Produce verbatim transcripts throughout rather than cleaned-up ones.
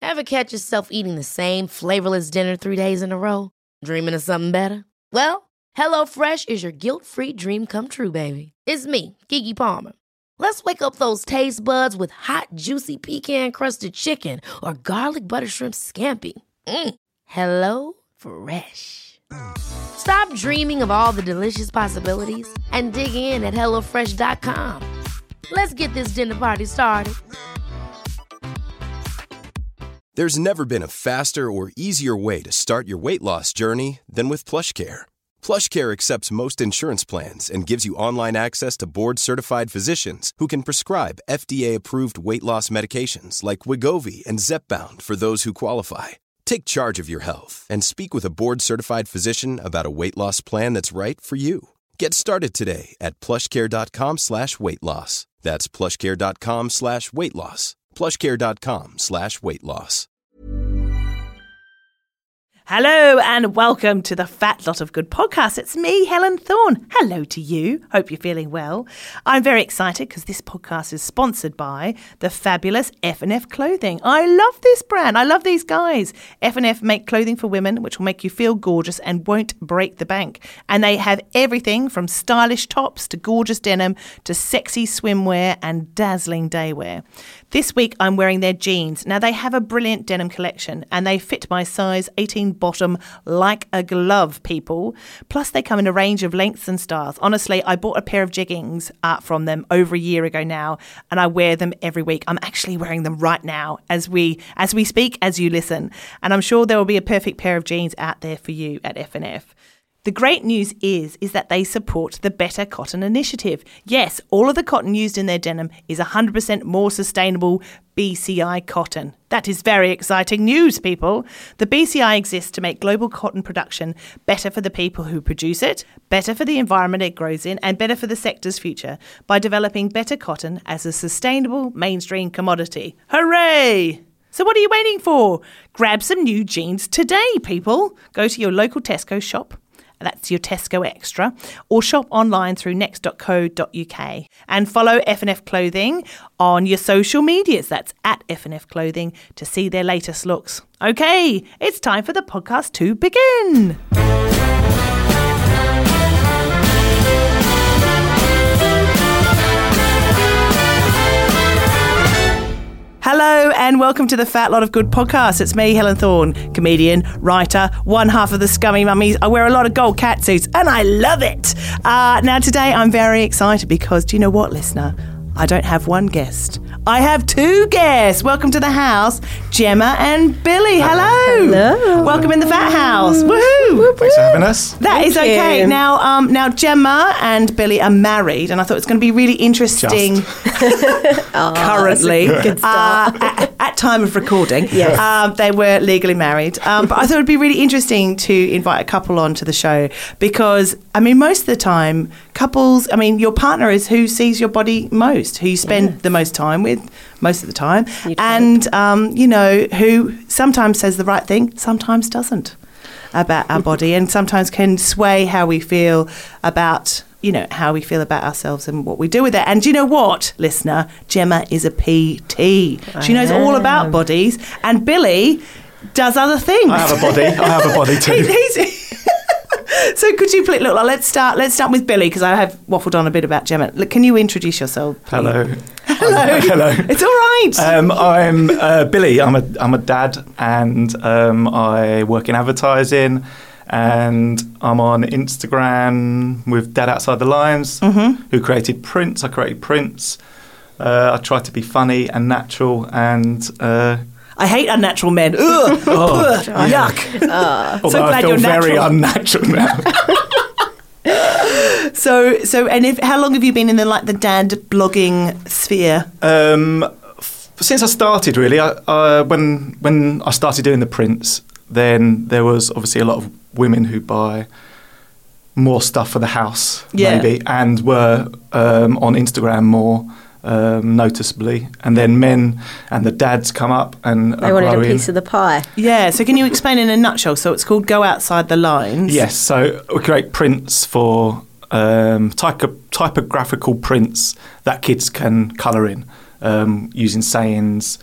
Ever catch yourself eating the same flavorless dinner three days in a row? Dreaming of something better? Well, HelloFresh is your guilt-free dream come true, baby. It's me, Keke Palmer. Let's wake up those taste buds with hot, juicy pecan-crusted chicken or garlic butter shrimp scampi. Mm. Hello Fresh. Stop dreaming of all the delicious possibilities and dig in at hello fresh dot com. Let's get this dinner party started. There's never been a faster or easier way to start your weight loss journey than with PlushCare. PlushCare accepts most insurance plans and gives you online access to board-certified physicians who can prescribe F D A-approved weight loss medications like Wegovy and Zepbound for those who qualify. Take charge of your health and speak with a board-certified physician about a weight loss plan that's right for you. Get started today at plushcare.com slash weight loss. That's plushcare.com slash weight loss. plushcare.com slash weight loss. Hello and welcome to the Fat Lot of Good podcast. It's me, Helen Thorne. Hello to you. Hope you're feeling well. I'm very excited because this podcast is sponsored by the fabulous F and F Clothing. I love this brand. I love these guys. F and F make clothing for women which will make you feel gorgeous and won't break the bank. And they have everything from stylish tops to gorgeous denim to sexy swimwear and dazzling daywear. This week I'm wearing their jeans. Now they have a brilliant denim collection and they fit my size eighteen bottom like a glove, people. Plus they come in a range of lengths and styles. Honestly, I bought a pair of jeggings uh, from them over a year ago now and I wear them every week. I'm actually wearing them right now as we as we speak, as you listen. And I'm sure there will be a perfect pair of jeans out there for you at F and F. The great news is, is that they support the Better Cotton Initiative. Yes, all of the cotton used in their denim is one hundred percent more sustainable B C I cotton. That is very exciting news, people. The B C I exists to make global cotton production better for the people who produce it, better for the environment it grows in, and better for the sector's future by developing better cotton as a sustainable mainstream commodity. Hooray! So what are you waiting for? Grab some new jeans today, people. Go to your local Tesco shop. That's your Tesco Extra, or shop online through next dot co dot uk and follow F and F Clothing on your social medias. That's at F and F Clothing to see their latest looks. Okay, it's time for the podcast to begin. Hello and welcome to the Fat Lot of Good podcast. It's me, Helen Thorne, comedian, writer, one half of the Scummy Mummies. I wear a lot of gold catsuits and I love it. Uh, now today I'm very excited because do you know what, listener? I don't have one guest. I have two guests. Welcome to the house, Gemma and Billy. Hello. Hello. Welcome in the Fat House. Woohoo. Thanks for having us. That Thank is okay. you. Now, um, now Gemma and Billy are married, and I thought it was going to be really interesting. Oh, currently, good start. uh, at, at time of recording, Yes. um, they were legally married. Um, but I thought it would be really interesting to invite a couple onto the show because, I mean, most of the time, couples. I mean, your partner is who sees your body most, who you spend Yes. the most time with most of the time, You'd and um, you know, who sometimes says the right thing, sometimes doesn't about our body, and sometimes can sway how we feel about, you know, how we feel about ourselves and what we do with it. And do you know what, listener? Gemma is a P T. She knows all about bodies, and Billy does other things. I have a body. I have a body too. He- he's- So could you please look? Let's start. Let's start with Billy because I have waffled on a bit about Gemma. Look, can you introduce yourself? please? Hello. Hello. Hello. It's all right. Um, I'm uh, Billy. I'm a I'm a dad, and um, I work in advertising, and I'm on Instagram with Dad Outside the Lines, Mm-hmm. who created Prince. I created Prince. Uh, I try to be funny and natural, and uh, I hate unnatural men. Ugh. Oh, Ugh. Yuck. although glad I feel you're very natural. unnatural now. So, so, and if how long have you been in the like the dad blogging sphere? Um, f- since I started, really, I, uh, when when I started doing the prints, then there was obviously a lot of women who buy more stuff for the house, Yeah. maybe, and were um, on Instagram more um, noticeably. And then men and the dads come up and They are wanted a growing. piece of the pie. Yeah. So, can you explain in a nutshell? So, it's called Go Outside the Lines. Yes, so we create prints for um, typo- typographical prints that kids can colour in um, using sayings,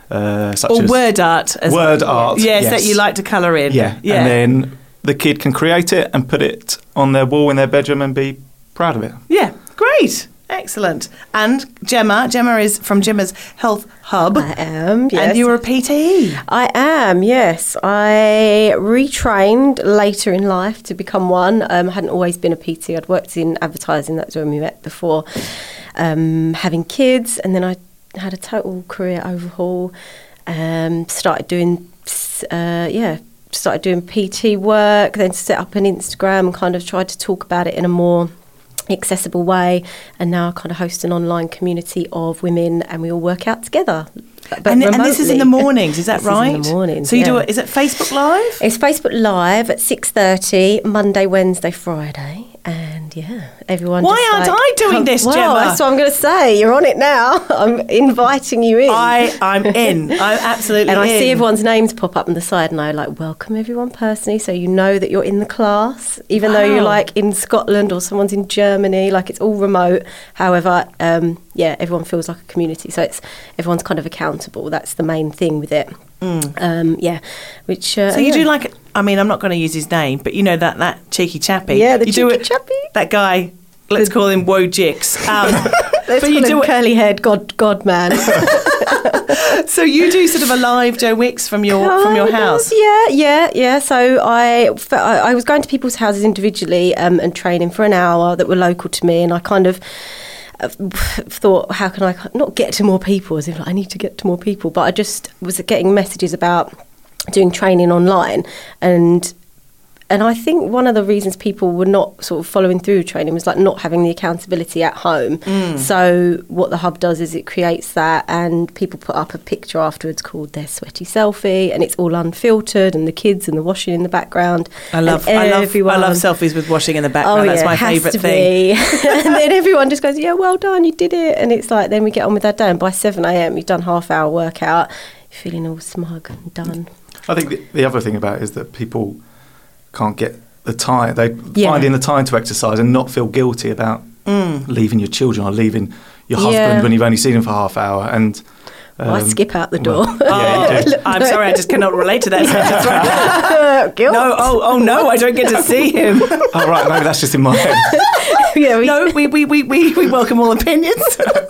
uh, such Or as word art. As word art. Yes, yes, that you like to colour in. Yeah. yeah. And then the kid can create it and put it on their wall in their bedroom and be proud of it. Yeah, great. Excellent. And Gemma, Gemma is from Gemma's Health Hub. I am, yes. And you're a P T E. I am, yes. I retrained later in life to become one. Um, I hadn't always been a P T. I'd worked in advertising, that's when we met before, um, having kids, and then I had a total career overhaul. Um, started doing, uh, yeah, started doing P T work, then set up an Instagram and kind of tried to talk about it in a more accessible way, and now I kind of host an online community of women, and we all work out together. But And, and this is in the remotely. mornings, is that This right? is in the mornings, So you do yeah. it, is it Facebook Live? It's Facebook Live at six thirty, Monday, Wednesday, Friday, and yeah, everyone. Why just aren't like, I doing come- this, well, Gemma? That's what I'm going to say. You're on it now. I'm inviting you in. I, I'm in. I'm absolutely and I in. see everyone's names pop up on the side, and I like welcome everyone personally, so you know that you're in the class, even though you're Wow. like in Scotland or someone's in Germany. Like it's all remote. However, um, yeah, everyone feels like a community, so it's everyone's kind of accountable. That's the main thing with it. Um, yeah, which uh, Mm. So you yeah. do like, I mean, I'm not going to use his name, but you know that, that cheeky chappy. Yeah, the you do cheeky it, chappy. That guy, let's call him Wojix. Um, Let's but you call do him it, curly haired God God man. so you do sort of a live Joe Wicks from your from your Kind of, house. Yeah, yeah, yeah. So I, fe- I I was going to people's houses individually um, and training for an hour that were local to me, and I kind of uh, thought, how can I not get to more people? As if like, I need to get to more people, but I just was getting messages about doing training online, and and I think one of the reasons people were not sort of following through training was like not having the accountability at home. So what the hub does is it creates that, and people put up a picture afterwards called their sweaty selfie, and it's all unfiltered, and the kids and the washing in the background. I love, and I love, everyone, I love selfies with washing in the Oh background. yeah, That's my it has favourite to thing. be. And then everyone just goes, "Yeah, well done, you did it." And it's like then we get on with our day, and by seven a.m. you've done half hour workout, you're feeling all smug and done. I think the, the other thing about it is that people can't get the time. They Yeah. finding the time to exercise and not feel guilty about leaving your children or leaving your husband Yeah. when you've only seen him for half hour. And Well, I um, skip out the door. well, yeah, you do. I'm sorry, I just cannot relate to that sentence right Guilt. No, oh, oh no, I don't get to see him. Oh right, maybe that's just in my head. Yeah, we, No, we, we, we, we, we welcome all opinions.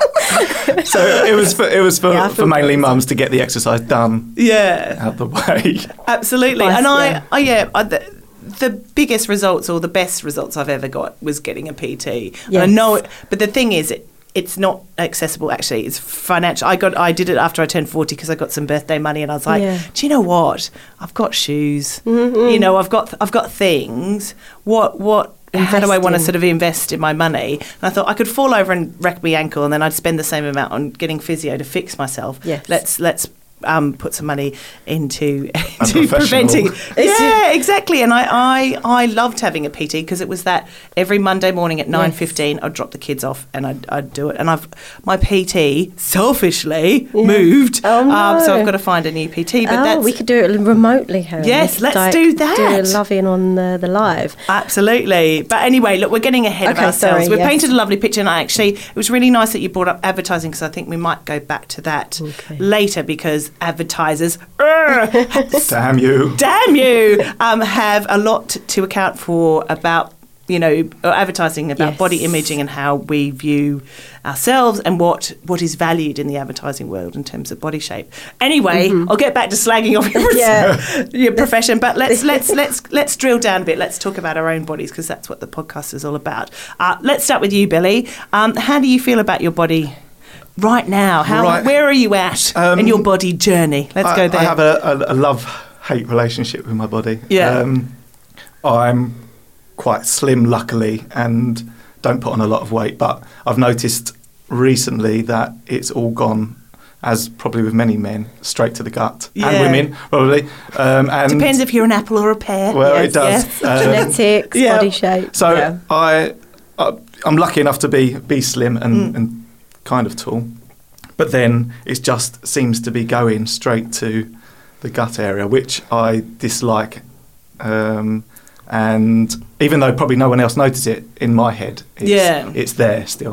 So it was for, it was for, Yeah, I for feel mainly guilty. mums to get the exercise done Yeah, out the way. absolutely. Advice, And I, yeah. I yeah, I, the, the biggest results or the best results I've ever got was getting a P T. And I Yes. know it, but the thing is, it, it's not accessible actually. It's financial. I got I did it after I turned forty because I got some birthday money, and I was like, Yeah. do you know what? I've got shoes. You know, I've got I've got things. What what how do I want to Invest in. sort of invest in my money? And I thought I could fall over and wreck my ankle, and then I'd spend the same amount on getting physio to fix myself. Yes. Let's let's um, put some money into, A into professional. preventing. Yeah, exactly. And I, I, I loved having a P T because it was that every Monday morning at nine fifteen I'd drop the kids off and I'd, I'd do it. And I've my P T selfishly moved, Oh, um, so no. I've got to find a new P T. But oh, that's we could do it remotely, Helen. Yes, let's Like, do that. Do a love-in on the, the live. Absolutely. But anyway, look, we're getting ahead of Okay, ourselves. sorry, We've yes. painted a lovely picture, and I actually, it was really nice that you brought up advertising because I think we might go back to that Okay. later because advertisers, urgh, Damn you. damn you, um, have a lot to account for about, you know, uh, advertising about Yes. body imaging and how we view ourselves and what, what is valued in the advertising world in terms of body shape. Anyway, I'll get back to slagging off your, Yeah. your profession, but let's let's let's let's drill down a bit. Let's talk about our own bodies because that's what the podcast is all about. Uh, let's start with you, Billy. Um, how do you feel about your body right now? How Right. where are you at Um, in your body journey? Let's I, go there. I have a, a, a love-hate relationship with my body. Yeah. Um, I'm quite slim, luckily, and don't put on a lot of weight. But I've noticed recently that it's all gone, as probably with many men, straight to the gut, Yeah. and women probably. Um, and Depends if you're an apple or a pear. Well, Yes, it does. yes. Um, Genetics, yeah. body shape. So yeah. I, I, I'm lucky enough to be be slim and, and kind of tall, but then it just seems to be going straight to the gut area, which I dislike. Um, and even though probably no one else notices it in my head, it's, Yeah. it's there still.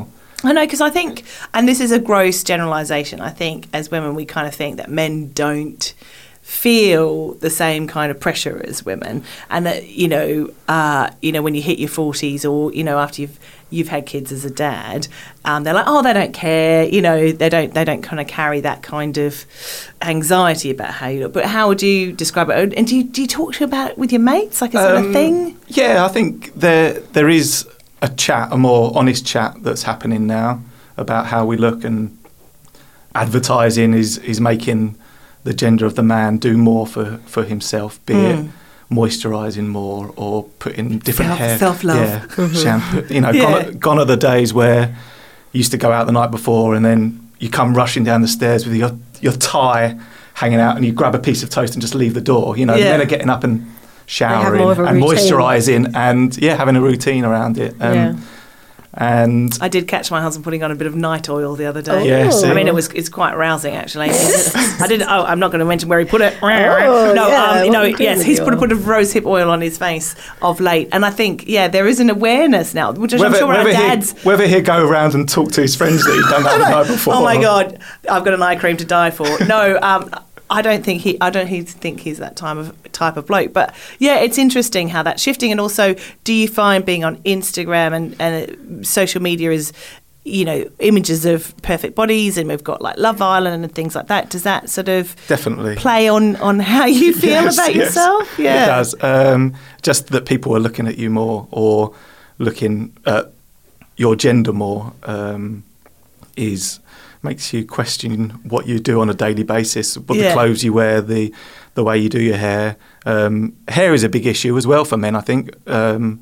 I know, because I think, and this is a gross generalisation, I think as women we kind of think that men don't feel the same kind of pressure as women, and that, you know, uh, you know, when you hit your forties, or, you know, after you've you've had kids as a dad, um, they're like, oh, they don't care, you know, they don't they don't kind of carry that kind of anxiety about how you look. But how would you describe it? And do you do you talk to about it with your mates? Like, is um, it a thing? Yeah, I think there there is a chat, a more honest chat that's happening now about how we look, and advertising is is making the gender of the man do more for, for himself, be mm. it moisturising more or putting different Self, hair, self-love, yeah, mm-hmm. shampoo. You know, yeah. gone, are, gone are the days where you used to go out the night before and then you come rushing down the stairs with your your tie hanging out, and you grab a piece of toast and just leave the door. You know, yeah. men are getting up and showering and routine. moisturising and yeah, having a routine around it. Um, yeah. And I did catch my husband putting on a bit of night oil the other day. Oh. Yeah, see? I mean, it was it's quite rousing actually. I didn't. Oh, I'm not going to mention where he put it. Oh, no, yeah, um, no. what Yes, he's put a oil? bit of rosehip oil on his face of late, and I think yeah, there is an awareness now, which I'm whether, sure our whether, dads. he, whether he'll go around and talk to his friends that he's done that the night before. Oh my God, I've got an eye cream to die for. No, um, I don't think he. I don't he think he's that type of type of bloke. But yeah, it's interesting how that's shifting. And also, do you find being on Instagram and, and social media is, you know, images of perfect bodies, and we've got like Love Island and things like that. Does that sort of definitely play on, on how you feel yes, about yes. yourself? Yeah, it does. Um, just that people are looking at you more, or looking at your gender more, um, is. Makes you question what you do on a daily basis, what yeah. the clothes you wear, the the way you do your hair. Um, hair is a big issue as well for men, I think. Um,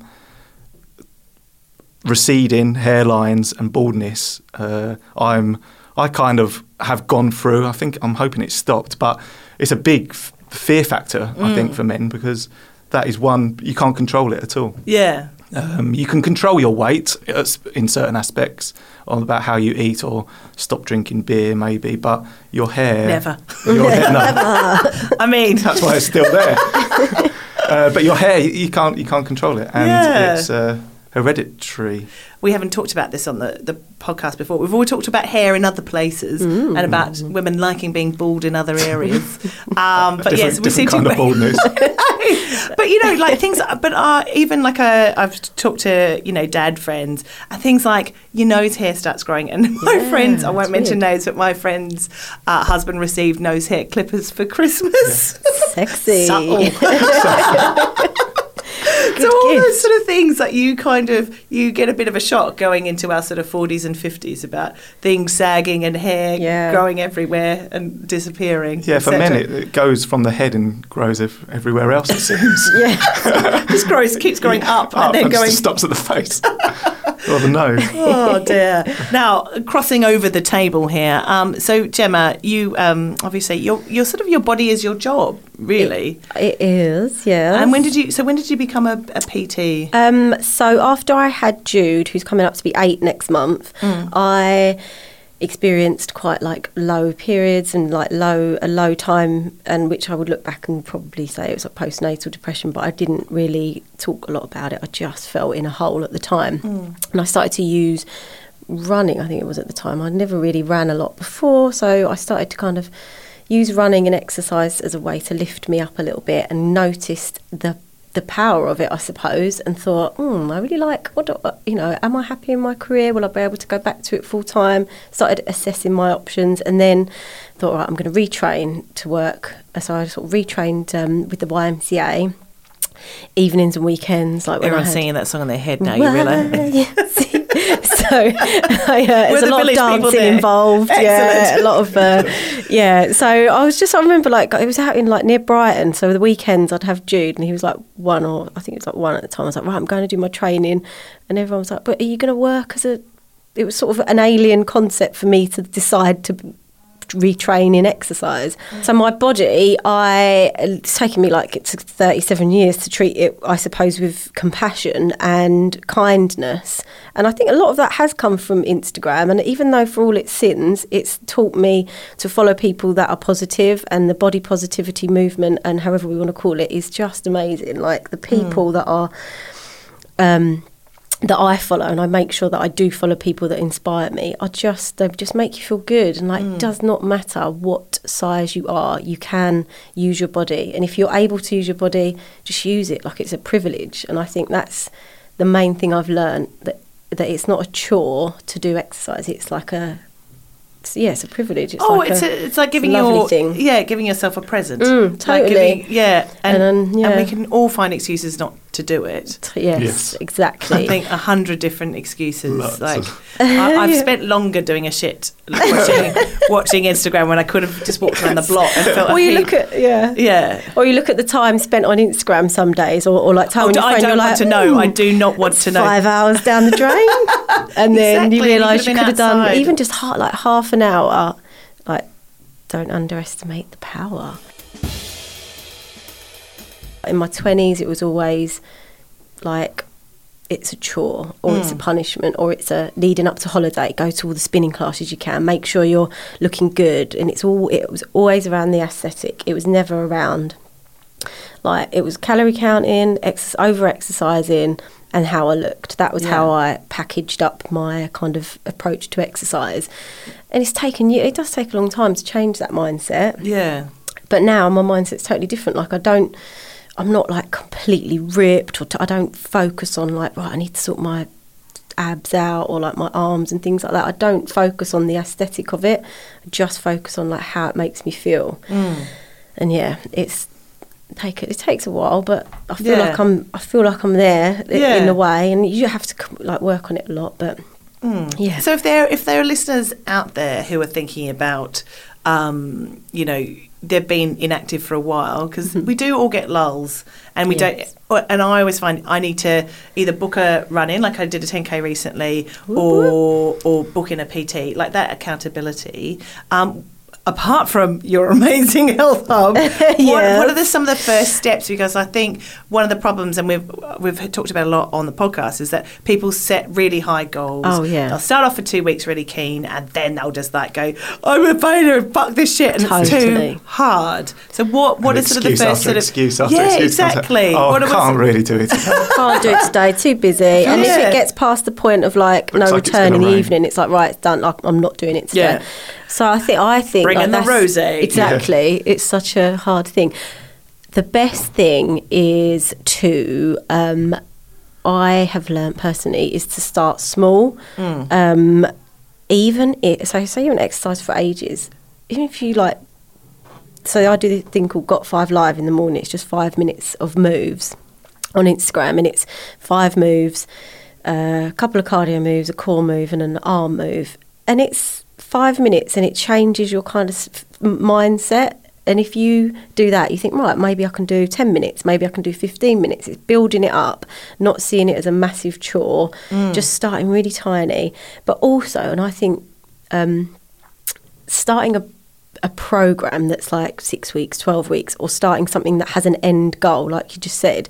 receding hairlines and baldness. Uh, I'm I kind of have gone through. I think I'm hoping it's stopped, but it's a big f- fear factor, mm. I think, for men, because that is one you can't control it at all. Yeah. Um, you can control your weight in certain aspects, on about how you eat or stop drinking beer, maybe. But your hair, never. Your hair, no. I mean, that's why it's still there. uh, but your hair, you can't, you can't control it, and yeah. it's uh, hereditary. We haven't talked about this on the, the podcast before. We've always talked about hair in other places mm. and about mm. women liking being bald in other areas. Um, but different, yes, we seem kind to of baldness. But you know, like things. But uh, even like a, I've talked to you know dad friends, and things like your nose hair starts growing. And my yeah, friends, I won't mention weird. names, but my friend's uh, husband received nose hair clippers for Christmas. Yeah. Sexy. So all those sort of things that you kind of, you get a bit of a shock going into our sort of forties and fifties about things sagging and hair yeah. growing everywhere and disappearing. Yeah, for men it, it goes from the head and grows ev- everywhere else, it seems. yeah. Just grows, keeps going up, up and then and going... stops at the face. Or the nose. Oh dear. Now, crossing over the table here. Um, so Gemma, you um, obviously your your sort of your body is your job, really. It, it is, yeah. And when did you? So when did you become a, a P T? Um, so after I had Jude, who's coming up to be eight next month, mm. I experienced quite like low periods and like low a low time, and which I would look back and probably say it was like postnatal depression, but I didn't really talk a lot about it. I just felt in a hole at the time, mm. and I started to use running. I think it was at the time. I'd never really ran a lot before, so I started to kind of use running and exercise as a way to lift me up a little bit, and noticed the the power of it, I suppose, and thought, hmm, I really like, what do, you know, am I happy in my career? Will I be able to go back to it full time? Started assessing my options, and then thought, all right, I'm going to retrain to work. So I sort of retrained um, with the Y M C A, evenings and weekends. Like when Everyone's I had, singing that song in their head now, you realise? So I, uh, there's a lot of dancing involved. Excellent. Yeah, a lot of uh, yeah. So I was just I remember like it was out in like near Brighton. So the weekends I'd have Jude, and he was like one, or I think it was like one at the time. I was like, right, I'm going to do my training, and everyone was like, but are you going to work as a? It was sort of an alien concept for me to decide to retrain in exercise. Mm. So my body, I it's taken me like it's thirty-seven years to treat it, I suppose, with compassion and kindness. And I think a lot of that has come from Instagram. And even though for all its sins, it's taught me to follow people that are positive, and the body positivity movement, and however we want to call it, is just amazing. Like the people mm. that are um that I follow, and I make sure that I do follow people that inspire me, are just, they just make you feel good. And like, Mm. it does not matter what size you are, you can use your body. And if you're able to use your body, just use it like it's a privilege. And I think that's the main thing I've learned, that that it's not a chore to do exercise. It's like a, it's, yeah, it's a privilege. It's oh, like it's a, a, it's like giving a lovely your thing. yeah, giving yourself a present. Mm, Like totally. giving- yeah, and, And then, yeah. and we can all find excuses not to do it. Yes, Yes. exactly. I think a hundred different excuses. Lots like of- I, I've spent longer doing a shit watching, watching Instagram when I could have just walked around the block and felt. Or a you heap- look at, yeah. yeah. Or you look at the time spent on Instagram some days, or, or like time Oh, with your I friend, don't you're want like, to know. I "Ooh, do not want to know. Five hours down the drain, and then Exactly, you you realise could you have could been have done outside. even just ha- like half an hour. Like, don't underestimate the power. In my twenties, it was always like, it's a chore, or it's a punishment, or it's a leading up to holiday, go to all the spinning classes you can, make sure you're looking good. And it's all, it was always around the aesthetic. It was never around, like, it was calorie counting, ex- over exercising, and how I looked. That was Yeah. how I packaged up my kind of approach to exercise. And it's taken you, it does take a long time to change that mindset. Yeah. But now my mindset's totally different. Like, I don't, I'm not like completely ripped, or t- I don't focus on like, right, I need to sort my abs out, or like my arms and things like that. I don't focus on the aesthetic of it. I just focus on like how it makes me feel. Mm. And yeah, it's take it. It takes a while, but I feel Yeah. like I'm. I feel like I'm there i- Yeah. in a way, and you have to c- like work on it a lot. But yeah, So if there if there are listeners out there who are thinking about, um, you know, they've been inactive for a while, because we do all get lulls, and we Yes. don't. And I always find I need to either book a run in, like I did a ten K recently, Whoop, or or book in a P T, like that accountability. Um, Apart from your amazing health hub, what, Yes. what are the, some of the first steps? Because I think one of the problems, and we've we've talked about a lot on the podcast, is that people set really high goals. Oh, yeah. They'll start off for two weeks really keen, and then they'll just like go, "I'm a failure, fuck this shit," and it's Totally. too hard. So what what And is sort of the excuse first after sort of excuse after yeah, excuse after- exactly. Oh, What I are- can't really do it. can't do it today. Too busy. And if Yeah. it gets past the point of like Looks no like it's return gonna in the rain. evening, it's like, right, it's done. Like, I'm not doing it today. Yeah. So I think I think Bring like, in the that's- rosé. Exactly. It's such a hard thing. The best thing is to, um, I have learnt personally, is to start small. Mm. Um, even it. So say you're an exercise for ages. Even if you like, so I do this thing called Got Five Live in the morning. It's just five minutes of moves on Instagram, and it's five moves, uh, a couple of cardio moves, a core move, and an arm move, and it's five minutes, and it changes your kind of s- m- mindset. And if you do that, you think, right, maybe I can do ten minutes, maybe I can do fifteen minutes. It's building it up, not seeing it as a massive chore, just starting really tiny. But also, and I think um, starting a a program that's like six weeks, twelve weeks, or starting something that has an end goal, like you just said,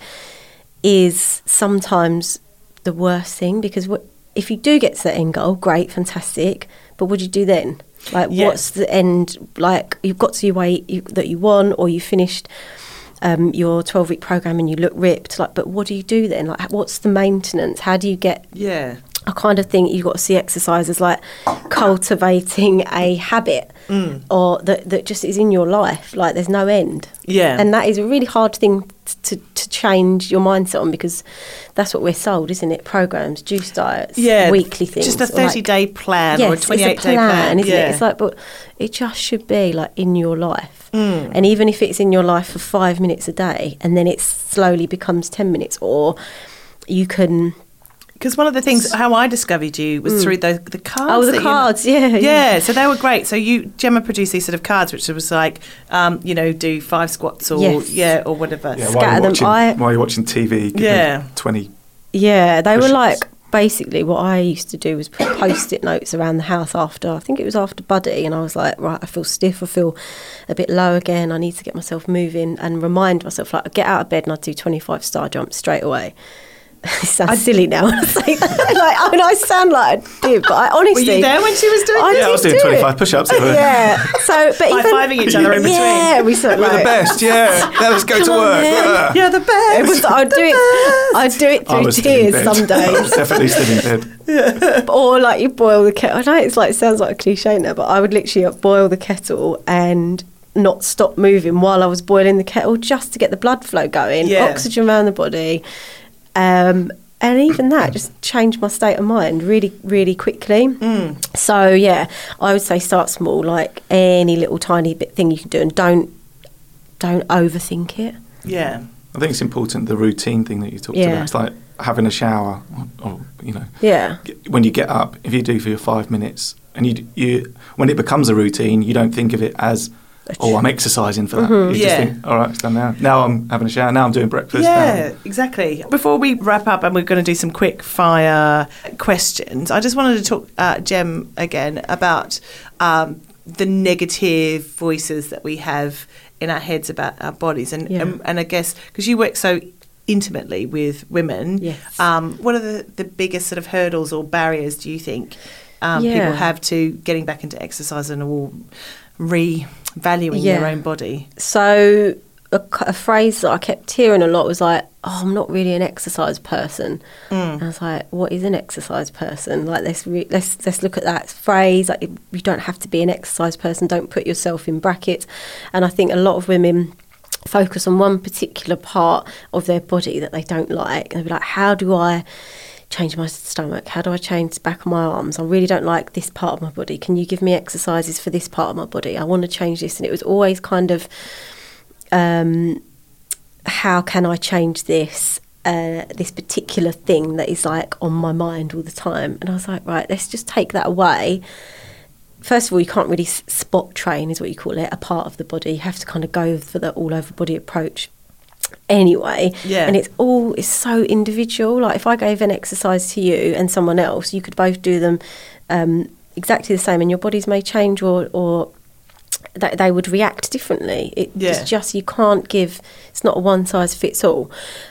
is sometimes the worst thing, because what, if you do get to the end goal, great, fantastic, but what do you do then? Like, Yeah. what's the end? Like, you've got to your weight you, that you want, or you finished um, your twelve-week program and you look ripped. Like, but what do you do then? Like, what's the maintenance? How do you get? Yeah. I kind of think you've got to see exercise as like cultivating a habit, Mm. or that, that just is in your life. Like, there's no end. Yeah. And that is a really hard thing t- to, to change your mindset on, because that's what we're sold, isn't it? Programs, juice diets, Yeah. weekly things. Just a or like- thirty-day plan yes, or a twenty-eight it's a day plan, plan. isn't yeah. it? It's like, but it just should be like in your life. Mm. And even if it's in your life for five minutes a day, and then it slowly becomes ten minutes, or you can. Because one of the things, how I discovered you was through the the cards. Oh, the that you- cards, yeah, yeah, yeah. So they were great. So you, Gemma, produced these sort of cards, which was like, um, you know, do five squats or Yes. yeah, or whatever. Yeah, Scatter while you're them. watching, I- while you're watching T V, give Yeah. me twenty. Yeah, they were Push-ups. like, basically what I used to do was put post-it notes around the house after, I think it was after Buddy, and I was like, right, I feel stiff, I feel a bit low again, I need to get myself moving, and remind myself, like, I'd get out of bed and I'd do twenty-five star jumps straight away. It sounds silly now when I say that. Like, I mean, I sound like I do, but I honestly... Were you there when she was doing I it? Yeah, I was doing do twenty-five it. push-ups. Yeah. So, but even... High-fiving each other in between. Yeah, we sort of We're like... the best, yeah. Now let's go to Come on, work. then. Ah. You're the best. It was, I'd do it. I'd do it I through was still in tears bed. some I was days, definitely still in bed. or like you boil the kettle. I know it's like it sounds like a cliche now, but I would literally boil the kettle and not stop moving while I was boiling the kettle just to get the blood flow going, Yeah. oxygen around the body, um, and even that just changed my state of mind really, really quickly. Mm. So yeah, I would say start small, like any little tiny bit thing you can do, and don't don't overthink it. Yeah. I think it's important, the routine thing that you talked Yeah. about. It's like having a shower, or, or you know, Yeah. when you get up, if you do for your five minutes, and you you when it becomes a routine, you don't think of it as, oh, I'm exercising for that. Mm-hmm. You Yeah. just think, all right, it's done now. Now I'm having a shower. Now I'm doing breakfast. Yeah, Now. exactly. Before we wrap up, and we're going to do some quick fire questions, I just wanted to talk, uh, Jem, again about um, the negative voices that we have in our heads about our bodies. And, Yeah. and, and I guess, because you work so intimately with women, Yes. um, what are the, the biggest sort of hurdles or barriers do you think um, Yeah. people have to getting back into exercise and all re-valuing Yeah. their own body? So a, c- a phrase that I kept hearing a lot was like, "Oh, I'm not really an exercise person." Mm. And I was like, "What is an exercise person?" Like, let's re- let's let's look at that phrase. Like, you don't have to be an exercise person. Don't put yourself in brackets. And I think a lot of women focus on one particular part of their body that they don't like, and they'll be like, "How do I change my stomach? How do I change the back of my arms? I really don't like this part of my body. Can you give me exercises for this part of my body? I want to change this." And it was always kind of, um, how can I change this, uh, this particular thing that is like on my mind all the time? And I was like, right, let's just take that away. First of all, you can't really s- spot train, is what you call it, a part of the body. You have to kind of go for the all over body approach. Anyway, Yeah. and it's all it's so individual. Like, if I gave an exercise to you and someone else, you could both do them um, exactly the same, and your bodies may change, or or that they would react differently. It, Yeah. It's just, you can't give. It's not a one size fits all.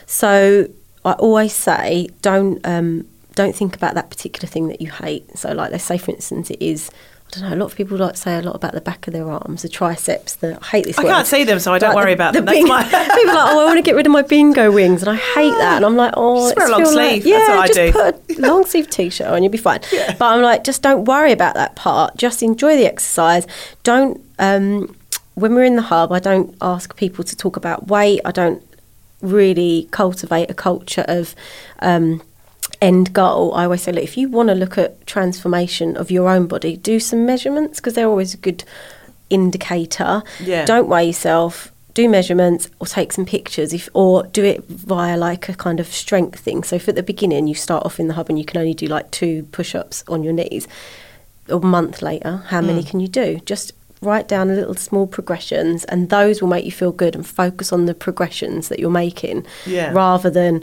So I always say, don't um, don't think about that particular thing that you hate. So, like, let's say, for instance, it is, I don't know, a lot of people like to say a lot about the back of their arms, the triceps. The I hate this I word. can't see them, so I don't Like worry the- about the them. That's bing- my... people are like, oh, I want to get rid of my bingo wings, and I hate that. And I'm like, oh, Just wear a it's long feel like- sleeve. Yeah, That's what I just do. put a long sleeve t-shirt on, you'll be fine. But I'm like, just don't worry about that part. Just enjoy the exercise. Don't. Um, when we're in the hub, I don't ask people to talk about weight. I don't really cultivate a culture of um, end goal. I always say, look, if you want to look at transformation of your own body, do some measurements, because they're always a good indicator. Yeah. Don't weigh yourself. Do measurements, or take some pictures, if or do it via like a kind of strength thing. So if at the beginning you start off in the hub and you can only do like two push-ups on your knees, a month later, how many can you do? Just write down a little small progressions, and those will make you feel good, and focus on the progressions that you're making, Yeah. rather than,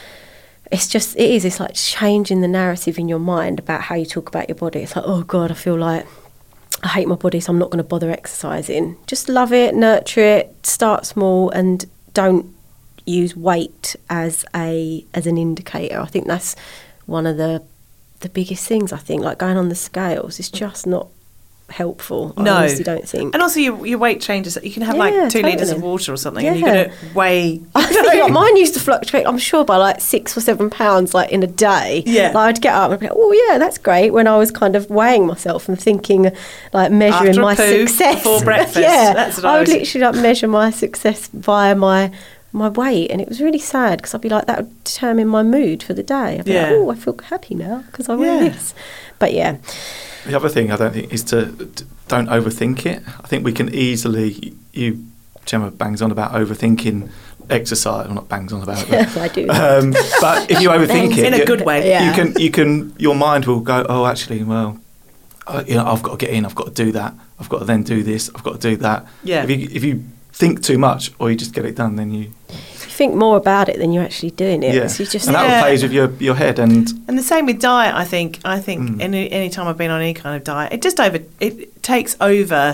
it's just, it is, it's like changing the narrative in your mind about how you talk about your body. It's like, oh God, I feel like I hate my body, so I'm not going to bother exercising. Just love it, nurture it, start small, and don't use weight as a as an indicator. I think that's one of the the biggest things. I think, like, going on the scales is just not helpful. No. I honestly don't think. And also your, your weight changes. You can have Yeah, like two litres of totally. water or something, Yeah. and you're going to weigh... I think like, mine used to fluctuate, I'm sure, by like six or seven pounds like in a day. Yeah. Like, I'd get up and be like, oh yeah, that's great, when I was kind of weighing myself and thinking, like, measuring After a my poo, success. before breakfast. Yeah. That's what I I would was- literally like measure my success via my my weight, and it was really sad, because I'd be like, that would determine my mood for the day. I'd be Yeah. like, oh, I feel happy now because I wear Yeah. this. But yeah. The other thing I don't think is to, to don't overthink it. I think we can easily, you, Gemma, bangs on about overthinking exercise. Well, not bangs on about it. But, I do. um, but if you overthink it, In a you- good way. Yeah. you can, you can, your mind will go, oh, actually, well, uh, you know, I've got to get in. I've got to do that. I've got to then do this. I've got to do that. Yeah. If you, if you think too much, or you just get it done, then you, You think more about it than you're actually doing it. yeah. So you just and that Yeah. all plays with your, your head. And And the same with diet, I think. I think Mm. any any time I've been on any kind of diet, it just over it takes over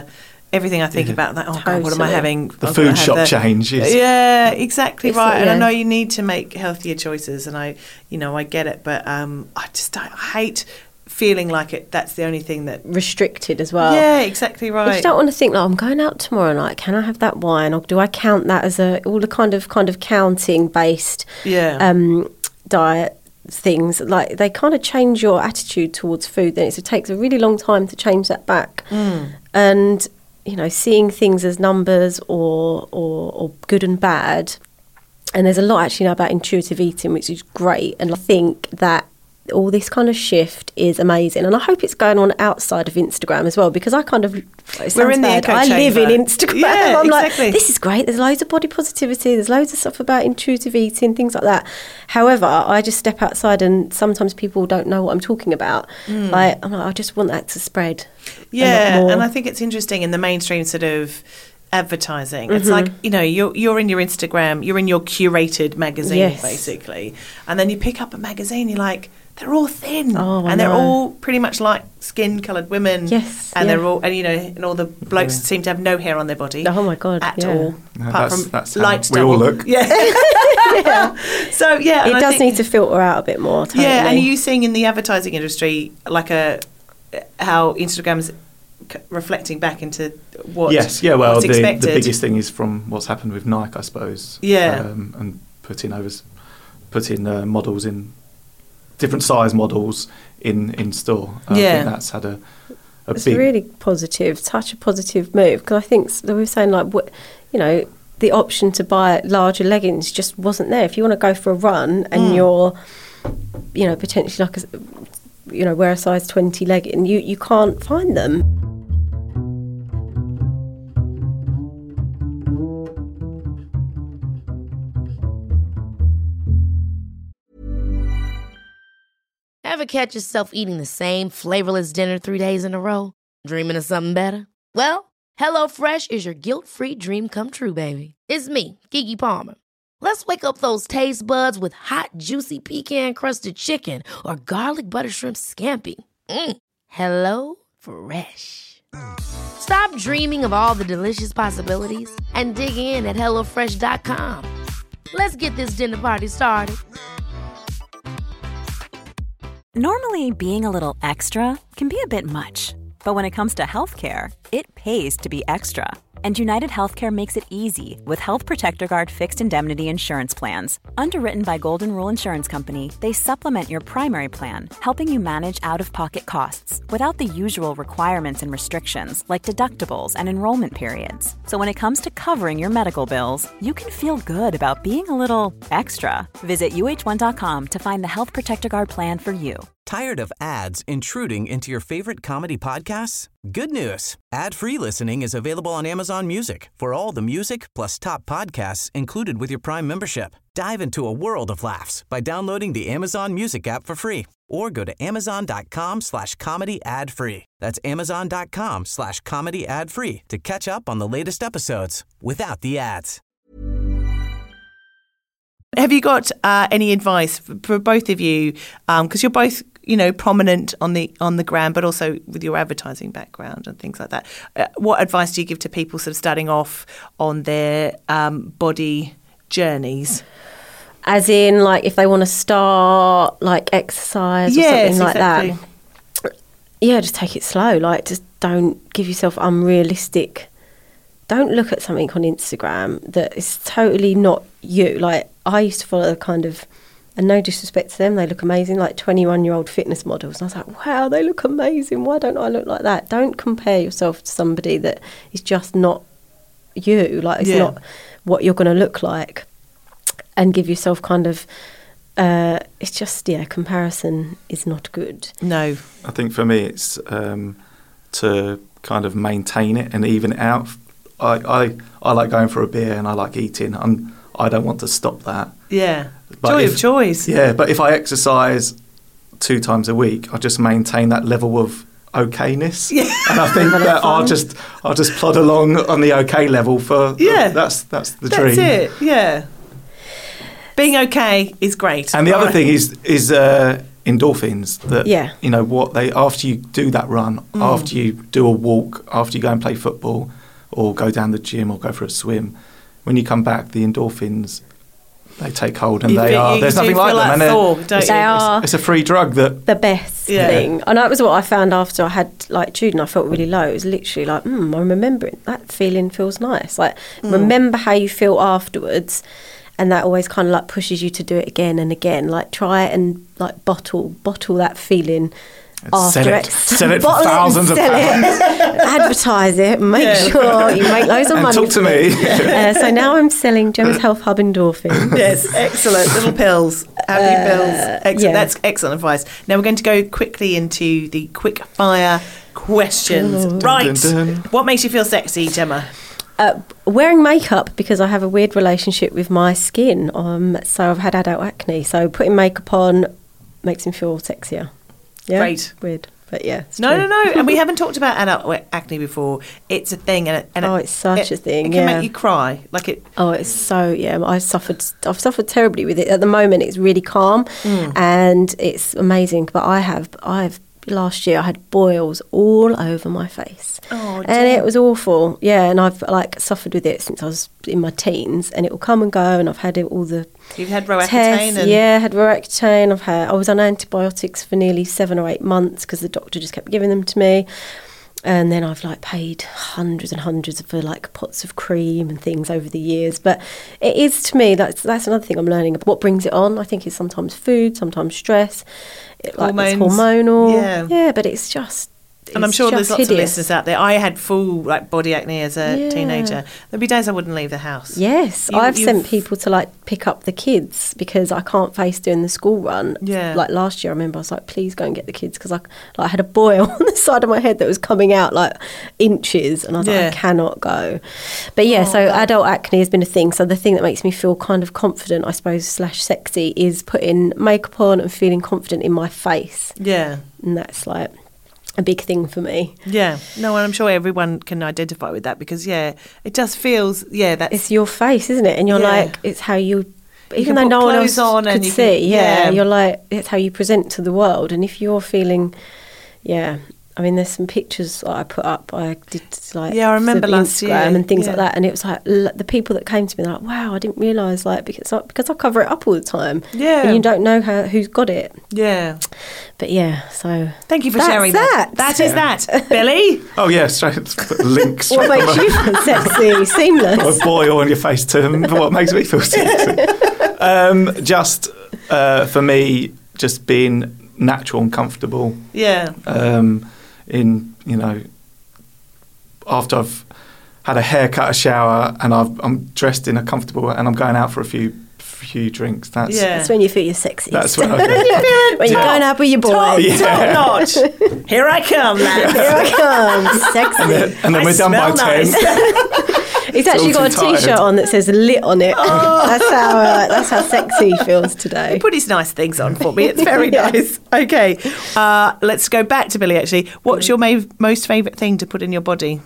everything I think Yeah. about, like, oh God, what am I Totally. having? The I've food got to have shop the- change is Yeah, exactly It's right. like- And I yeah. know you need to make healthier choices, and I, you know, I get it, but um, I just I hate feeling like it. That's the only thing that. Restricted as well. Yeah, exactly And right. you don't want to think, like, I'm going out tomorrow night. Can I have that wine, or do I count that as a all the kind of kind of counting based yeah. um, diet things? Like they kind of change your attitude towards food. Then it takes a really long time to change that back. Mm. And you know, seeing things as numbers or, or or good and bad. And there's a lot actually now about intuitive eating, which is great. And I think that all this kind of shift is amazing, and I hope it's going on outside of Instagram as well, because I kind of it We're in sounds the bad. echo I live chamber. in Instagram. Yeah, I'm exactly. like, this is great. There's loads of body positivity. There's loads of stuff about intuitive eating, things like that. However, I just step outside, and sometimes people don't know what I'm talking about. Mm. Like, I'm like, I just want that to spread. Yeah, a lot more. and I think it's interesting in the mainstream sort of advertising. It's Mm-hmm. like, you know, you're you're in your Instagram, you're in your curated magazine, Yes. basically, and then you pick up a magazine, you're like, they're all thin, Oh, I and they're know. all pretty much like skin-coloured women. Yes, and yeah. they're all, and you know, and all the blokes Yeah. seem to have no hair on their body. Oh my God, at yeah. all, No, apart that's- from that's how light we all stubble. look. Yeah, yeah. So yeah, It and I does think- need to filter out a bit more. Totally. Yeah, and are you seeing in the advertising industry like a how Instagram's c- reflecting back into what yes, yeah. Well, what's the, expected? the biggest thing is from what's happened with Nike, I suppose. Yeah. um, and putting over, putting uh, models in different size models in in store. I Yeah. think that's had a a It's big really positive, such a positive move, because I think s- we were saying, like, what, you know, the option to buy larger leggings just wasn't there. If you want to go for a run and Mm. you're, you know, potentially like a, s- you know, wear a size twenty legging, you you can't find them. Ever catch yourself eating the same flavorless dinner three days in a row? Dreaming of something better? Well, HelloFresh is your guilt-free dream come true, baby. It's me, Keke Palmer. Let's wake up those taste buds with hot, juicy pecan-crusted chicken or garlic butter shrimp scampi. Mm. Hello Fresh. Stop dreaming of all the delicious possibilities and dig in at hello fresh dot com. Let's get this dinner party started. Normally, being a little extra can be a bit much, but when it comes to healthcare, it pays to be extra. And United Healthcare makes it easy with Health Protector Guard fixed indemnity insurance plans. Underwritten by Golden Rule Insurance Company, they supplement your primary plan, helping you manage out-of-pocket costs without the usual requirements and restrictions like deductibles and enrollment periods. So when it comes to covering your medical bills, you can feel good about being a little extra. Visit U H one dot com to find the Health Protector Guard plan for you. Tired of ads intruding into your favorite comedy podcasts? Good news. Ad-free listening is available on Amazon Music for all the music plus top podcasts included with your Prime membership. Dive into a world of laughs by downloading the Amazon Music app for free or go to amazon.com slash comedy ad free. That's amazon.com slash comedy ad free to catch up on the latest episodes without the ads. Have you got uh, any advice for, for both of you? Because you're both, you know, prominent on the on the gram, but also with your advertising background and things like that. Uh, what advice do you give to people sort of starting off on their um, body journeys? As in, like, if they want to start, like, exercise or Yes, something like exactly. that. Yeah, just take it slow. Like, just don't give yourself unrealistic. Don't look at something on Instagram that is totally not you. Like, I used to follow kind of, and no disrespect to them, they look amazing, like twenty-one-year-old fitness models. And I was like, wow, they look amazing. Why don't I look like that? Don't compare yourself to somebody that is just not you. Like, it's Yeah. not what you're going to look like. And give yourself kind of, uh, it's just, yeah, comparison is not good. No. I think for me, it's um, to kind of maintain it and even it out. I, I I like going for a beer and I like eating. I'm, I don't want to stop that. Yeah. But Joy if- of choice. Yeah, but if I exercise two times a week, I just maintain that level of okayness. Yeah. And I think that I'll just I'll just plod along on the okay level for Yeah. that's that's the That's dream. it. Yeah. Being okay is great. And the other Right. thing is is uh, endorphins. That Yeah. you know what they after you do that run, Mm. after you do a walk, after you go and play football, or go down the gym or go for a swim, when you come back, the endorphins, they take hold, and You they feel- are. you There's do nothing feel like them, like and they're- Thor, don't it's, you? They it's- are. it's a free drug that. The best Yeah. thing. And that was what I found after I had like Jude and I felt really low. It was literally like, mm, I'm remembering that feeling feels nice. Like remember how you feel afterwards, and that always kind of like pushes you to do it again and again. Like try it and like bottle bottle that feeling. After Sell it. Sell it for Bottle thousands of sell pounds. it, advertise it, make Yeah. sure you make loads of And money. talk to from me. it. Uh, so now I'm selling Gemma's Health Hub endorphins. Yes, excellent. Little pills. Have your pills. Excellent. yeah. That's excellent advice. Now we're going to go quickly into the quick fire questions. Dun, Right. dun, dun. What makes you feel sexy, Gemma? Uh, wearing makeup, because I have a weird relationship with my skin. Um, so I've had adult acne. So putting makeup on makes me feel sexier. Yeah, Great. Weird, but yeah. It's No, true. no, no. And we haven't talked about adult acne before. It's a thing, and, it, and Oh, it, it's such it, a thing, It can yeah. make you cry. Like it. Oh, it's so yeah. I suffered. I've suffered terribly with it. At the moment, it's really calm, Mm. and it's amazing. But I have, I've last year I had boils all over my face, Oh, and dear. it was awful. Yeah, and I've like suffered with it since I was in my teens, and it will come and go. And I've had it all the You've had Roaccutane. tests. And Yeah, I had Roaccutane. I've had. I was on antibiotics for nearly seven or eight months because the doctor just kept giving them to me. And then I've like paid hundreds and hundreds for like pots of cream and things over the years. But it is to me that's that's another thing I'm learning. What brings it on? I think is sometimes food, sometimes stress, it, like it's Hormones. hormonal. Yeah. yeah, but it's just. And I'm it's sure there's just lots of hideous. listeners out there. I had full like body acne as a Yeah. teenager. There'd be days I wouldn't leave the house. Yes, You- I've you've- sent people to like pick up the kids because I can't face doing the school run. Yeah. Like last year, I remember I was like, please go and get the kids because I, like, I had a boil on the side of my head that was coming out like inches, and I was Yeah. like, I cannot go. But yeah, Oh, so God. adult acne has been a thing. So the thing that makes me feel kind of confident, I suppose, slash sexy, is putting makeup on and feeling confident in my face, Yeah. and that's like a big thing for me. Yeah. No, and I'm sure everyone can identify with that because, yeah, it just feels, yeah, that's. It's your face, isn't it? And you're Yeah. like, it's how you, can even though put no one clothes else on could and you see, can- yeah, yeah. you're like, it's how you present to the world. And if you're feeling, yeah, I mean, there's some pictures that I put up. I did like Yeah, I remember some last Instagram year, and things yeah. like that, and it was like l- the people that came to me they're like, wow, I didn't realise like because I, because I cover it up all the time. Yeah. and you don't know how who's got it. Yeah. But yeah, so Thank you for That's sharing that. that. That is that. Billy? Oh yeah, straight link straight what makes from you feel sexy, a, a seamless? boil on your face to what makes me feel sexy. Um, just uh, for me, just being natural and comfortable. Yeah. Um, in you know, after I've had a haircut, a shower, and I've, I'm dressed in a comfortable, and I'm going out for a few few drinks. That's Yeah. That's when you feel you're sexy. that's what I when you're Yeah. going out with your boys. Top, Yeah. top notch. Here I come, lads. Here I come, sexy. and then I we're done by smell nice. ten. He's actually all got a too T-shirt tired. on that says "lit" on it. That's how uh, that's how sexy he feels today. He put his nice things on for me. It's very nice. Okay. Uh, let's go back to Billy, actually. What's your ma- most favourite thing to put in your body?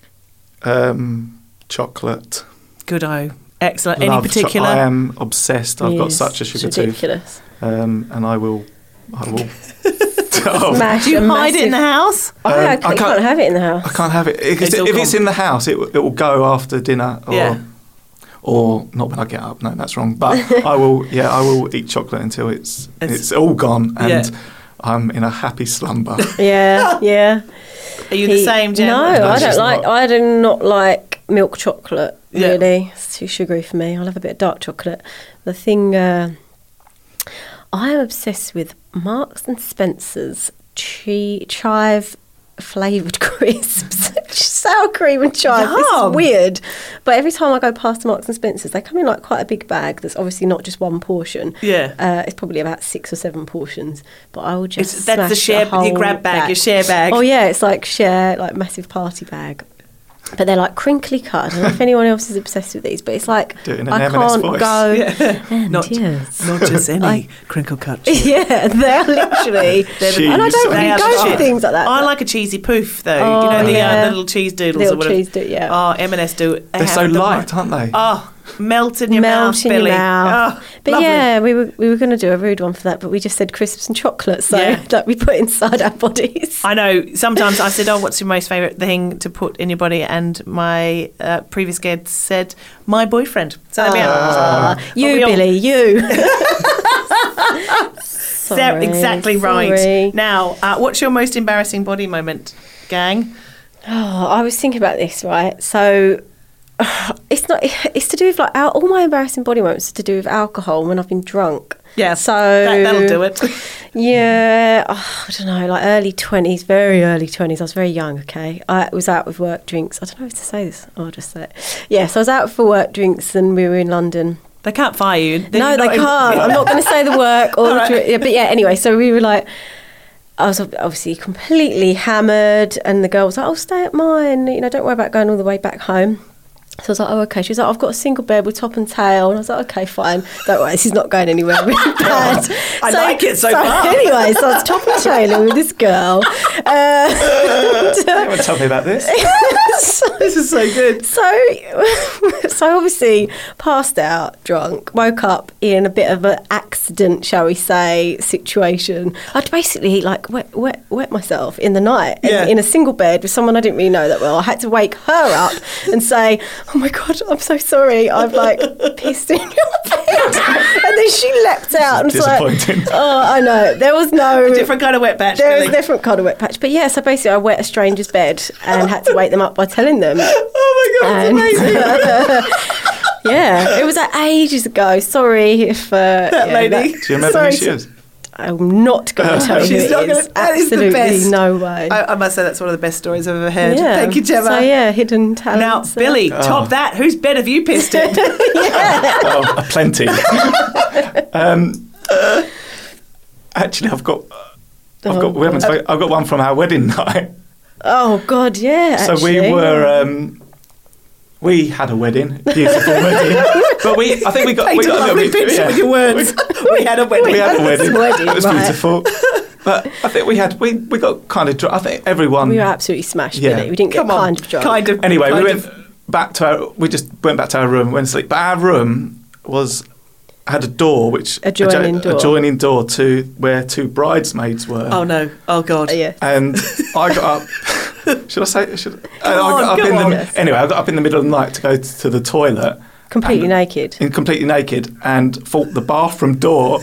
Um, chocolate. Good-o. Excellent. Any Love cho- particular? I am obsessed. I've got Yes, such a sugar it's tooth, ridiculous. um, and I will. I will. Oh, Smash Do you a hide it in the massive- house? Oh, Um, I, I can't, can't- have it in the house. I can't have it. If, It's all if it's gone. in the house, it, it will go after dinner, or Yeah. or not when I get up. No, that's wrong. But I will. Yeah, I will eat chocolate until it's It's- it's, all gone, and Yeah. I'm in a happy slumber. Yeah, yeah. Are you the He- same, Jen? No, No, I she's don't like. not. I do not like milk chocolate. Yeah. Really, it's too sugary for me. I love a bit of dark chocolate. The thing uh, I am obsessed with Marks and Spencer's chi- chive flavoured crisps, sour cream and chive. Yum. It's weird, but every time I go past Marks and Spencer's, they come in like quite a big bag. That's obviously not just one portion. Yeah. uh, it's probably about six or seven portions. But I will just It's- that's the smash share- a whole your grab bag, batch. your share bag. Oh yeah, it's like share, like massive party bag. But they're like crinkly cut. I don't know if anyone else is obsessed with these, but it's like Do it in an I M and S can't voice. go. Yeah. And Not, yes. not just any I- crinkle cut. Yeah, they're literally. Cheese. And I don't They really are go cheese. for things like that. I but like a cheesy poof, though. Oh, you know, the, yeah. uh, the little cheese doodles Little or whatever. cheese doodle, yeah. Oh, M and S do. They're so light, aren't they? Oh, melt in your melt mouth, in Billy. your mouth. Oh. But Lovely. yeah, we were we were going to do a rude one for that, but we just said crisps and chocolate, so Yeah. that we put inside our bodies. I know. Sometimes I said, "Oh, what's your most favourite thing to put in your body?" And my uh, previous guest said, "My boyfriend." So there we are. Ah, you, we all- Billy, you. So Sorry, exactly sorry. right. Now, uh, what's your most embarrassing body moment, gang? Oh, I was thinking about this, right? So it's not. It's to do with like al- all my embarrassing body moments are to do with alcohol when I've been drunk. Yeah, So that, that'll do it. Yeah, oh, I don't know, like early twenties, very early twenties. I was very young, okay? I was out with work drinks. I don't know if to say this. I'll just say it. Yeah, so I was out for work drinks and we were in London. They can't fire you. Then No, you're they not can't. even- I'm not going to say the work or the All dri- right. yeah, but yeah, anyway, so we were like, I was ob- obviously completely hammered and the girl was like, oh, stay at mine, you know, don't worry about going all the way back home. So I was like, oh, okay. She was like, I've got a single bed with top and tail. And I was like, okay, fine. Don't worry, this is not going anywhere really bad. I like it so far. Anyway, so I was top and tailing with this girl. Uh, You want to tell me about this? so, This is so good. so, so obviously passed out, drunk, woke up in a bit of an accident, shall we say, situation. I'd basically like wet, wet, wet myself in the night in- Yeah. in a single bed with someone I didn't really know that well. I had to wake her up and say, oh my God, I'm so sorry. I've like pissed in your bed. And then she leapt out and was like, Disappointing. oh, I know. There was no... Different kind of wet patch. There was Billy. a different kind of wet patch. But yeah, so basically I wet a stranger's bed and had to wake them up by telling them. Oh my God, And, it's amazing. yeah, it was like ages ago. Sorry if... Uh, That yeah, lady. Do you remember sorry who she to- is? I'm not going to tell you who She's it not is. gonna, that is the Absolutely best. no way. I, I must say that's one of the best stories I've ever heard. yeah. Thank you, Gemma. So yeah, hidden talent. Now, Billy, top that. Whose bed have you pissed in? Oh, uh, plenty. um, actually, I've got. I've Oh, got. We haven't God. spoken, I've got one from our wedding night. Oh God, yeah. So actually. we were. Um, we had a wedding, beautiful wedding, but we. I think we got. Paint we a got lovely little bit- picture yeah. with your words. We had a wedding. We had a wedding. wedding, It was right. beautiful. But I think we had. We, we got kind of. Dr- I think everyone. We were absolutely smashed, Yeah. Billy. We didn't Come get on. kind of drunk. Kind of. Anyway, we kind went of- back to our. We just went back to our room, went to sleep. But our room was had a door, which Adjoining adjo- door. adjoining door to where two bridesmaids were. Oh no. Oh God. Oh, yeah. And I got up. Should I say? Should, and I on, got up go in on. the, anyway, I got up in the middle of the night to go t- to the toilet. Completely and- naked. In completely naked, and thought the bathroom door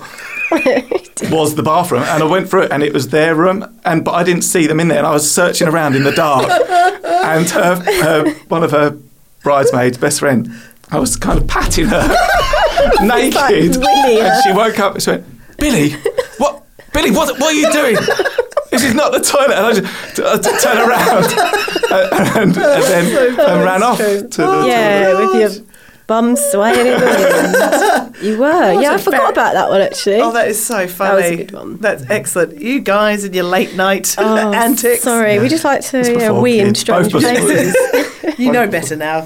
was the bathroom, and I went through it, and it was their room, and but I didn't see them in there, and I was searching around in the dark, and her, her one of her bridesmaids, best friend, I was kind of patting her naked, like Willy, and uh. she woke up and she went, "Billy, what? Billy, what? What are you doing? This is not the toilet." And I just t- uh, t- turned around and, and, and then and ran off to the Yeah, toilet. with your bum swaying in the wind. You were. Yeah, I a forgot very- about that one actually. Oh, that is so funny. That was a good one. That's excellent. You guys and your late night Oh, antics. Sorry, we just like to It's yeah, before wee in kids, strange both before- places. You know better now.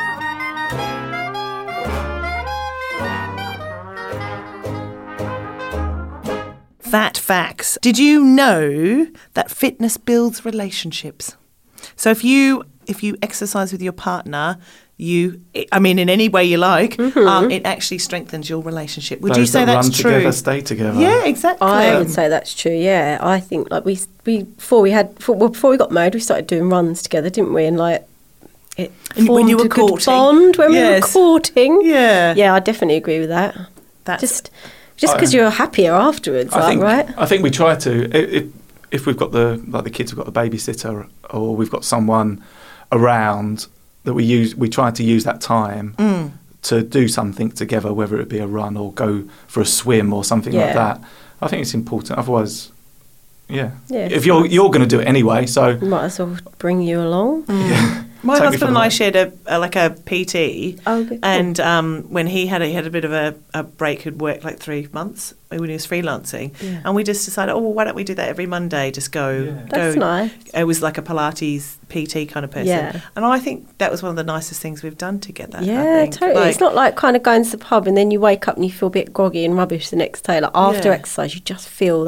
Fat facts. Did you know that fitness builds relationships? So if you if you exercise with your partner, you I mean in any way you like, Mm-hmm. um, it actually strengthens your relationship. Would Those you say that that's run true? together stay together. Yeah, exactly. I would say that's true. Yeah, I think like we we before we had before, well, before we got married, we started doing runs together, didn't we? And like it And when formed you were a good courting. bond when we Yes. were courting. Yeah. yeah, I definitely agree with that. That's Just just because you're happier afterwards, I like, think, right? I think we try to. i- If if we've got the like the kids have got the babysitter, or we've got someone around that we use, we try to use that time Mm. to do something together, whether it be a run or go for a swim or something Yeah. like that. I think it's important. Otherwise, yeah, Yeah, if it's you're nice. you're going to do it anyway, so Might as well bring you along. My Take me husband for and the I ride. shared a, a like a P T, Oh, good, cool. and um, when he had a, he had a bit of a, a break, he'd worked like three months when he was freelancing, Yeah. and we just decided, oh, well, why don't we do that every Monday? Just go, go. That's nice. It was like a Pilates P T kind of person, Yeah. and I think that was one of the nicest things we've done together. I Yeah, think. totally. Like, it's not like kind of going to the pub and then you wake up and you feel a bit groggy and rubbish the next day. Like after Yeah. exercise, you just feel that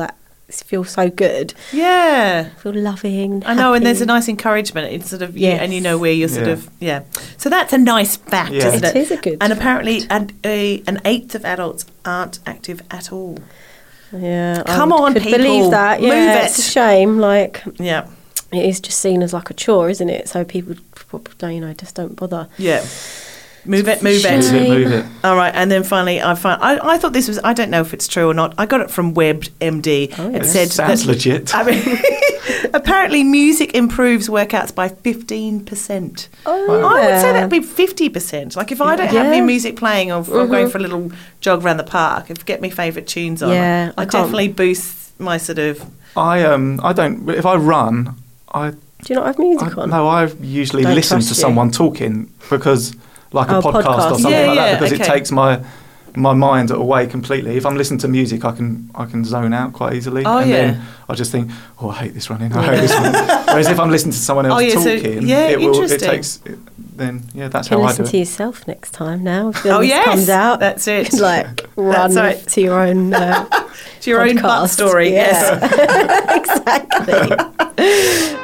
feel so good. Yeah. Feel loving. I know, and there's a happy. nice encouragement. It's sort of, yeah, Yes. and you know where you're sort Yeah. of, yeah. So that's a nice fact, Yeah. isn't It it? is a good And apparently, fact. an, a, an eighth of adults aren't active at all. Yeah, I Come would- on, could people. believe that. Yeah, Move it's it. a shame. Like Yeah. it is just seen as like a chore, isn't it? So people, don't you know, just don't bother. Yeah. Move it, move Shame. it. Move it, move it. All right, and then finally, I find I, I thought this was. I don't know if it's true or not. I got it from WebMD. Oh, yeah. It said Sounds that, legit. I mean, apparently, music improves workouts by fifteen percent. Oh, I would say yeah. that'd be fifty percent. Like if I don't have Yeah. any music playing or if I'm going for a little jog around the park, if get my favourite tunes on, Yeah, I, I can't- definitely boost my sort of. I um I don't if I run I, Do you not have music I on? no I usually Don't listen to trust you. someone talking because like a Oh, podcast, podcast. or something Yeah, like yeah, that because okay. it takes my my mind away completely. If I'm listening to music, I can I can zone out quite easily, Oh, and yeah. then I just think, oh, I hate this running. I hate this running. Whereas if I'm listening to someone else Oh, yeah, so- talking, yeah, it will. It interesting. takes. It, then yeah, that's You can how I listen do to it. yourself next time now. If Oh this yes, comes out. That's it. You can, like run right. to your own. Uh, to your own butt podcast. story. Yes. exactly.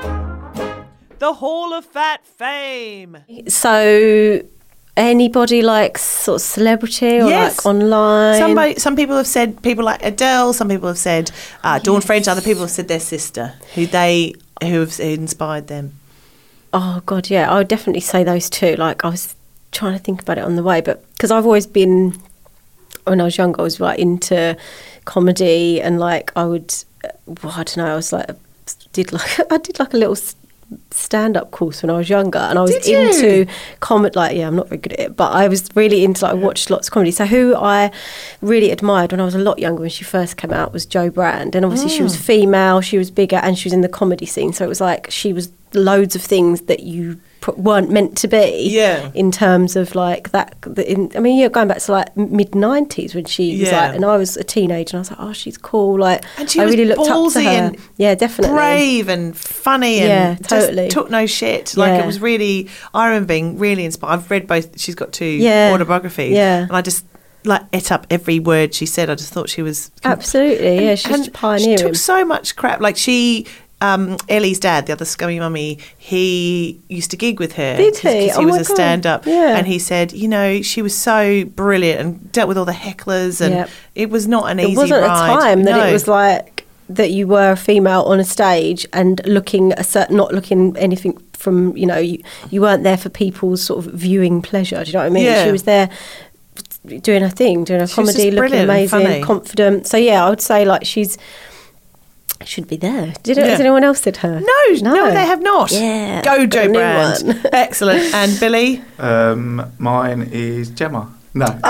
The Hall of Fat Fame. So, anybody like sort of celebrity or Yes. like online? Somebody, some people have said people like Adele. Some people have said uh, Dawn French. Other people have said their sister, who they who have inspired them. Oh God, yeah, I would definitely say those two. Like I was trying to think about it on the way, but because I've always been, when I was younger, I was like into comedy and like I would, uh, well, I don't know, I was like did like I did like a little s- stand-up course when I was younger, and I was Did you? into comedy. Like, yeah, I'm not very good at it, but I was really into like I watched lots of comedy. So who I really admired when I was a lot younger, when she first came out, was Jo Brand, and obviously she was female, she was bigger, and she was in the comedy scene. So it was like she was loads of things that you pr- weren't meant to be. Yeah. In terms of like that, the, in, I mean, yeah, going back to like mid nineties when she was Yeah. like, and I was a teenager, and I was like, oh, she's cool. Like, And she I was really looked up to ballsy her. and Yeah, definitely. Brave and funny and Yeah, just totally. took no shit. Like Yeah. it was really. I remember being really inspired. I've read both. She's got two Yeah. autobiographies. Yeah. and I just like ate up every word she said. I just thought she was Absolutely, yeah, she's and just pioneering. She took so much crap. Like she. Um, Ellie's dad, the other scummy mummy, he used to gig with her. Did he? Because Oh he was my a God. stand-up. Yeah. And he said, you know, she was so brilliant and dealt with all the hecklers, and Yep. it was not an It easy wasn't ride. a time that No. it was like that you were a female on a stage and looking a certain, not looking anything from, you know, you, you weren't there for people's sort of viewing pleasure. Do you know what I mean? Yeah. She was there doing her thing, doing her She was comedy, just looking brilliant and amazing, funny. confident. So yeah, I would say like she's should be there. Did it, Yeah. has anyone else said her? No, no, they have not. Yeah, Go, got Jo a new Brand. one. Excellent. And Billy? Um, mine is Gemma. No. Uh,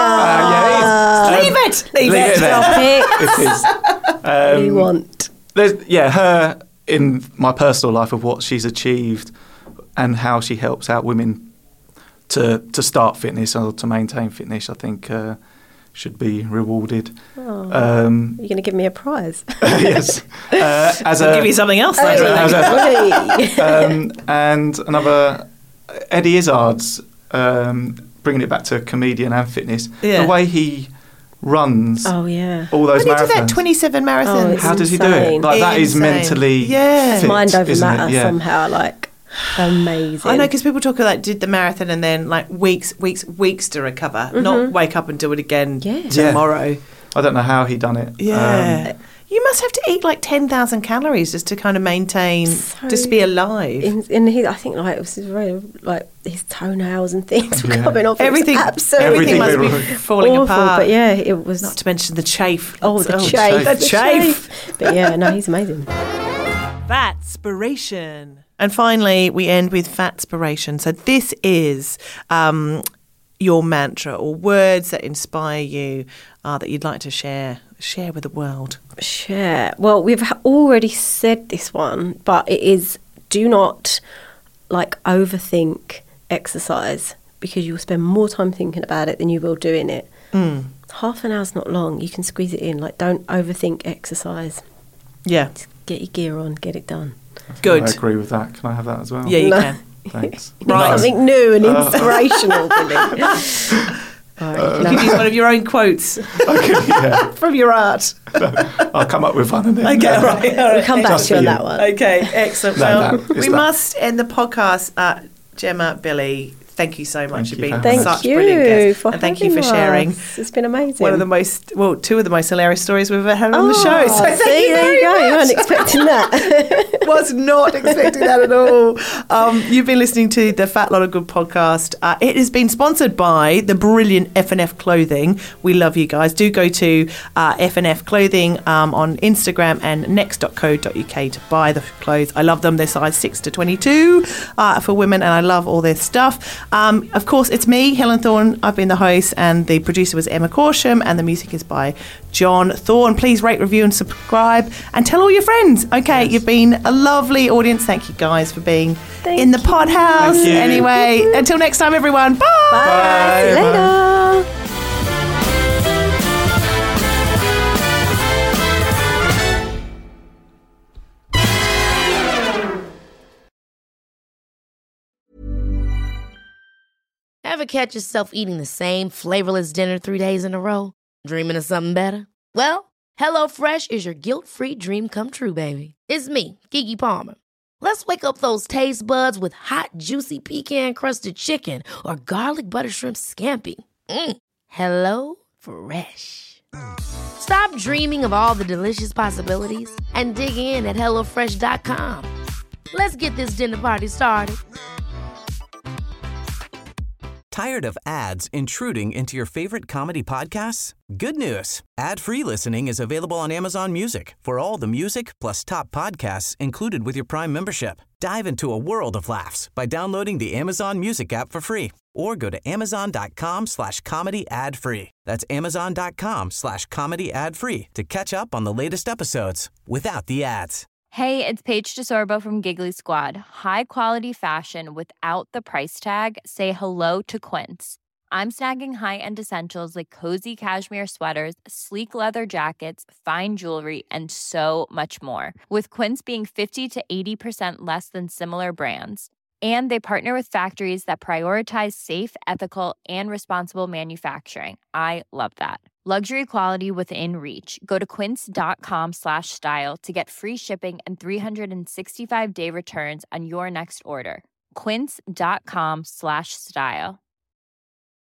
Ah. yeah, it is. Leave it! Leave, leave it! it there. Stop it. It is. What do you Um, want? There's, yeah, her in my personal life of what she's achieved and how she helps out women to to start fitness or to maintain fitness, I think uh, should be rewarded. Oh. Um, You're going to give me a prize. yes, uh, as I'll a give you something else as later. a- as a- Hey. um, and another Eddie Izzard's um, bringing it back to comedian and fitness. Yeah. The way he runs Oh yeah. all those When he marathons. did that twenty-seven Oh, marathons. it's How does he do it? insane. Like that is Insane. mentally Yeah. fit, Mind over isn't matter it? Yeah. somehow, like amazing. I know, because people talk about did the marathon and then like weeks, weeks, weeks to recover, not wake up and do it again Yeah. Yeah. tomorrow. I don't know how he done it. Yeah. Um, You must have to eat like ten thousand calories just to kind of maintain, So just be alive. in, in his, I think like it was very, like his toenails and things were Yeah. coming off. It was Everything, absolutely everything must be Everything falling awful. apart. But yeah, it was. Not to mention the chafe. oh, the Oh, chafe, The chafe. But yeah, no, he's amazing. Fatspiration. And finally, we end with Fatspiration. So this is um, your mantra or words that inspire you uh, that you'd like to share share with the world. Share. Well, we've ha- already said this one, but it is do not like overthink exercise, because you'll spend more time thinking about it than you will doing it. Mm. Half an hour's not long. You can squeeze it in. Like, don't overthink exercise. Yeah, Get your gear on, get it done. good. I agree with that. Can I have that as well? Yeah, you No. can. Thanks. You need Right. something new and inspirational, Billy. Right, You can use one of your own quotes Okay, yeah. from your art. I'll come up with one and then. Okay, right. all right. We'll come back Just to you for on you. that one. Okay, excellent. No, well, no, it's we that. must end the podcast. Uh, Gemma, Billy, thank you so much Thank for you being for having Thank such you brilliant guests. for and thank you for having sharing us. It's been amazing. one of the most, well, two of the most hilarious stories we've ever had on the Oh, show. So thank see, you there very you go. You much. weren't expecting that. Was not expecting that at all. Um, you've been listening to the Fat Lot of Good podcast. Uh, it has been sponsored by the brilliant F and F Clothing. We love you guys. Do go to uh, F and F Clothing um, on Instagram and next dot co dot uk to buy the clothes. I love them. They're size six to twenty-two uh, for women, and I love all their stuff. Um, of course, it's me, Helen Thorne. I've been the host, and the producer was Emma Corsham, and the music is by John Thorne. Please rate, review, and subscribe, and tell all your friends. Okay, you've been a lovely audience. Thank you guys for being Thank in the you. pod house. Thank you. Anyway, until next time, everyone. Bye. Bye. See you later. Ever catch yourself eating the same flavorless dinner three days in a row? Dreaming of something better? Well, HelloFresh is your guilt-free dream come true, baby. It's me, Keke Palmer. Let's wake up those taste buds with hot, juicy pecan-crusted chicken or garlic butter shrimp scampi. Mm. Hello Fresh. Stop dreaming of all the delicious possibilities and dig in at hello fresh dot com. Let's get this dinner party started. Tired of ads intruding into your favorite comedy podcasts? Good news. Ad-free listening is available on Amazon Music for all the music plus top podcasts included with your Prime membership. Dive into a world of laughs by downloading the Amazon Music app for free or go to amazon.com slash comedy ad free. That's amazon.com slash comedy ad free to catch up on the latest episodes without the ads. Hey, it's Paige DeSorbo from Giggly Squad. High quality fashion without the price tag. Say hello to Quince. I'm snagging high-end essentials like cozy cashmere sweaters, sleek leather jackets, fine jewelry, and so much more. With Quince being fifty to eighty percent less than similar brands. And they partner with factories that prioritize safe, ethical, and responsible manufacturing. I love that. Luxury quality within reach. Go to quince.com slash style to get free shipping and three sixty-five day returns on your next order. Quince.com slash style.